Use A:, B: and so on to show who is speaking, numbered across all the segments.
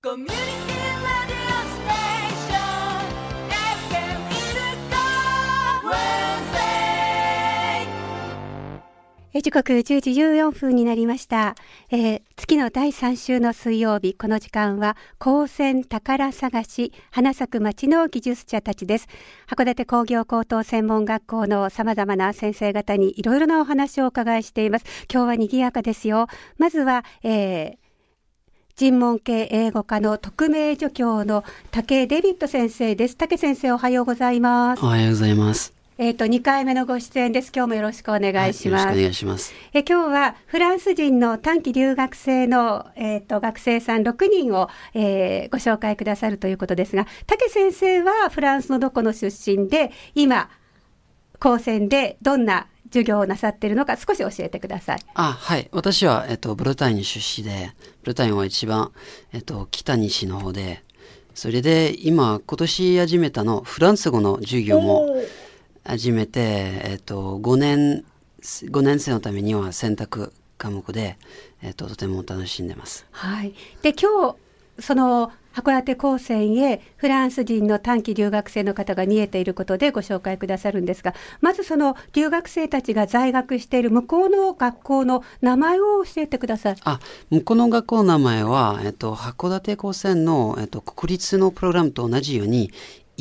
A: コミュニティラディオステーション FM イルカウェンゼイ。
B: 時刻10時14分になりました。月の第3週の水曜日、この時間は高専宝探し花咲く町の技術者たちです。函館工業高等専門学校のさまざまな先生方にいろいろなお話をお伺いしています。今日は賑やかですよ。まずは、人文系英語科の特命助教の武デビッド先生です。武先生、おはようございます。
C: おはようございます。
B: 2回目のご出演です。今日もよろしくお願いします。
C: よろしくお願いします。
B: 今日はフランス人の短期留学生の、学生さん6人を、ご紹介くださるということですが、武先生はフランスのどこの出身で、今高専でどんな授業をなさっているのか少し教えてください。
C: はい。私は、ブルターニュ出身で、ブルターニュは一番、北西の方で、それで今年始めたのフランス語の授業も始めて、5年生のためには選択科目で、とても楽しんでます。
B: はい。で、今日その函館高専へフランス人の短期留学生の方が見えていることでご紹介くださるんですが、まずその留学生たちが在学している向こうの学校の名前を教えてください。
C: 向こうの学校の名前は、函館高専の、国立のプログラムと同じように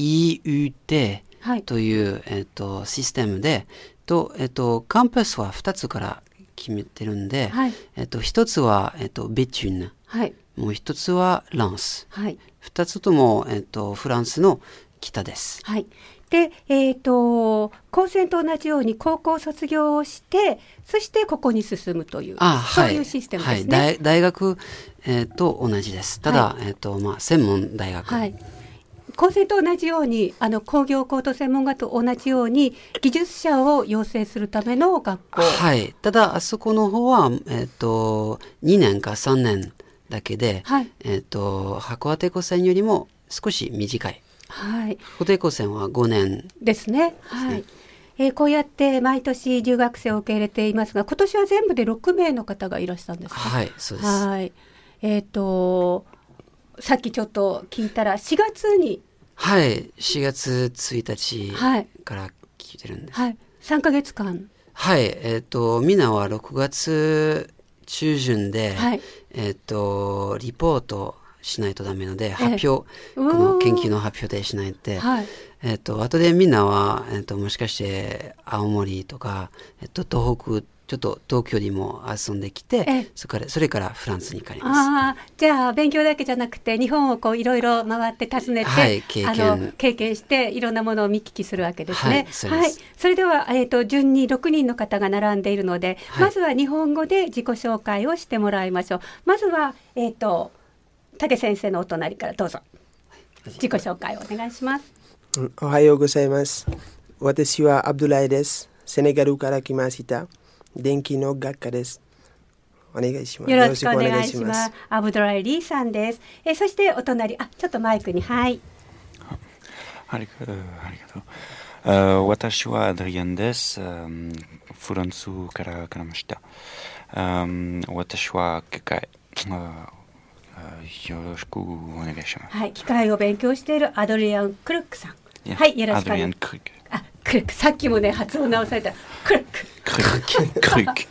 C: EUTという、システムで、カンパスは2つから決めてるんで、1つは、ベチュン、もう一つはランス。二つとも、フランスの北です。
B: で、高専と同じように高校卒業をして、そしてここに進むという、そういうシステムですね。
C: 大学、と同じです。ただ、専門大学。
B: 高専と同じように工業高等専門学と同じように技術者を養成するための学校。
C: ただあそこの方は、2年か3年だけで、函館高専よりも少し短い。函館高専は5年
B: ですね。こうやって毎年留学生を受け入れていますが、今年は全部で6名の方がいらっしゃるんですか。
C: そうです。
B: さっきちょっと聞いたら4月に
C: 4月1日から聞いてるんです。
B: 3ヶ月間。
C: みんなは6月中旬で、リポートしないとダメので、発表、この研究の発表でしないと、後でみんなは、もしかして青森とか、東北、ちょっと東京にも遊んできて、それからフランスに帰ります。
B: じゃあ勉強だけじゃなくて日本をこういろいろ回って訪ねて、経験していろんなものを見聞きするわけですね。それでは、順に6人の方が並んでいるので、まずは日本語で自己紹介をしてもらいましょう。まずは、武先生のお隣からどうぞ自己紹介をお願いします。
D: おはようございます。私はアブドゥライです。セネガルから来ました。電気の学科です。お願いします。
B: よろしくお願いします。アブドライリーさんです。そしてお隣、ちょっとマイクに、
E: ありがとう。私はアドリアンです。フランスから来ました。私は機械、よろしくお願いします。
B: 機械を勉強しているアドリアン・クルックさん。よろしくお願いします。クルック、さっきもね発音直されたクルック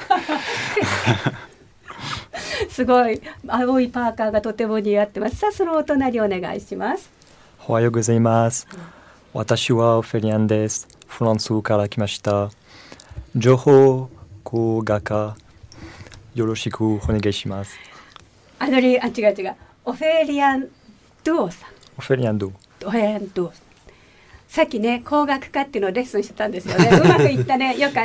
B: すごい青いパーカーがとても似合ってます。さあそのお隣お願いします。
F: おはようございます。私はオフェリアンです。フランスから来ました。情報工学科よろしくお願いします。
B: 違うオフェリアンドゥさん。
F: オフェリアンドゥ
B: さっきね工学科っていうのをレッスンしてたんですよね。うまくいったね。よかった。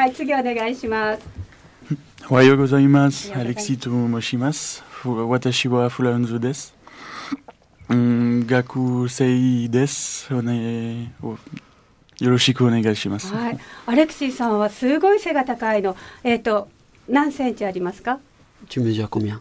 B: 次お願いします。
G: おはようございます。アレクシーと申します。私はフランスです。学生です。よろしくお願いします。
B: アレクシーさんはすごい背が高いの。何センチありますか
C: ？Tu mesures combien?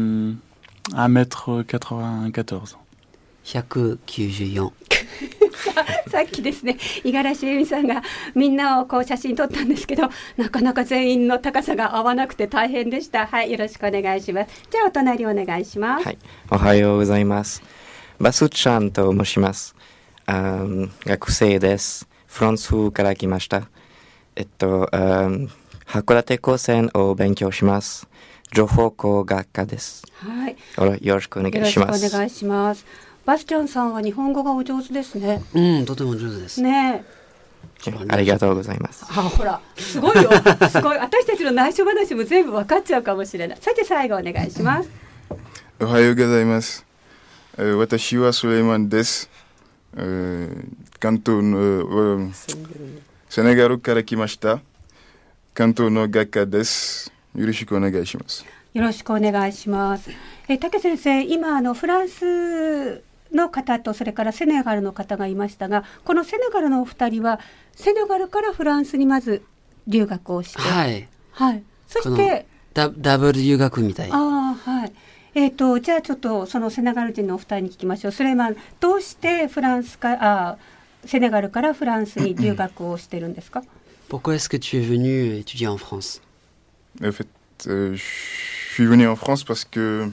G: 1m94。
C: 194。
B: さっきですね、五十嵐恵美さんがみんなをこう写真撮ったんですけど、なかなか全員の高さが合わなくて大変でした。はい、よろしくお願いします。じゃあお隣お願いします。
H: はい、おはようございます。バスちゃんと申します。学生です。フランスから来ました。函館高専を勉強します。情報工学科です。
B: はい。
H: よろしくお願いします。
B: よろしくお願いします。バスチャンさんは日本語がお上手ですね。
C: とても上手です。
B: ね。
H: ありがとうございます。
B: ほら、すごいよ。すごい。私たちの内緒話も全部分かっちゃうかもしれない。さて最後お願いします。
I: おはようございます。私はスレイマンです。関東のセネガルから来ました。関東の学科です。よろしくお願いします。
B: よろしくお願いします。竹先生、今フランスの方とそれからセネガルの方がいましたが、このセネガルのお二人はセネガルからフランスにまず留学をして、はい、はい、そして
C: ダブル留学みたい。
B: はい。じゃあちょっとそのセネガル人のお二人に聞きましょう。スレイマン、どうしてセネガルからフランスに留学をしてるんですか？
C: Pourquoi est-ce que tu es venu étudier en France?
I: En fait, je suis venu en France parce que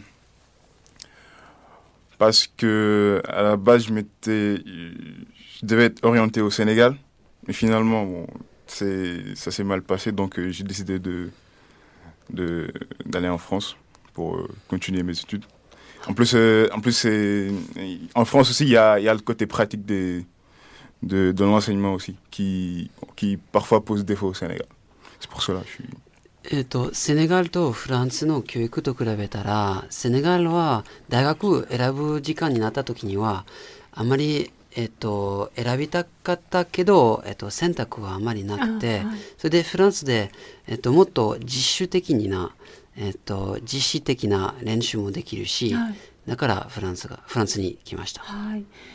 I: à la base je devais être orienté au Sénégal, mais finalement ça s'est mal passé, donc j'ai décidé d'aller en France pour continuer mes études. En plus en France aussi il y a le côté pratique de l'enseignement aussi qui parfois pose défaut au Sénégal. C'est pour cela que je suis...
C: セネガルとフランスの教育と比べたら、セネガルは大学選ぶ時間になった時にはあまり、選びたかったけど、選択はあまりなくて、はい、それでフランスで、もっと実習的な、実施的な練習もできるし、はい、だからフランスに来ました。
B: はい、